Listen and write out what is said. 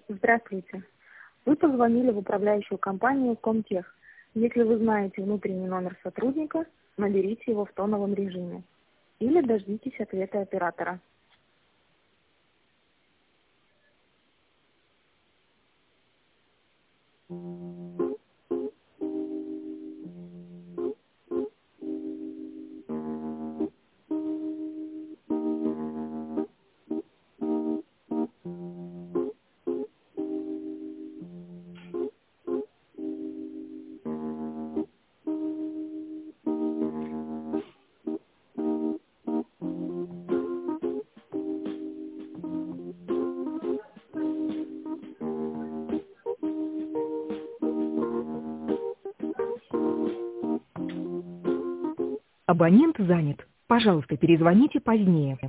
Здравствуйте. Вы позвонили в управляющую компанию Комтех. Если вы знаете внутренний номер сотрудника, наберите его в тоновом режиме. Или дождитесь ответа оператора. Абонент занят. Пожалуйста, перезвоните позднее.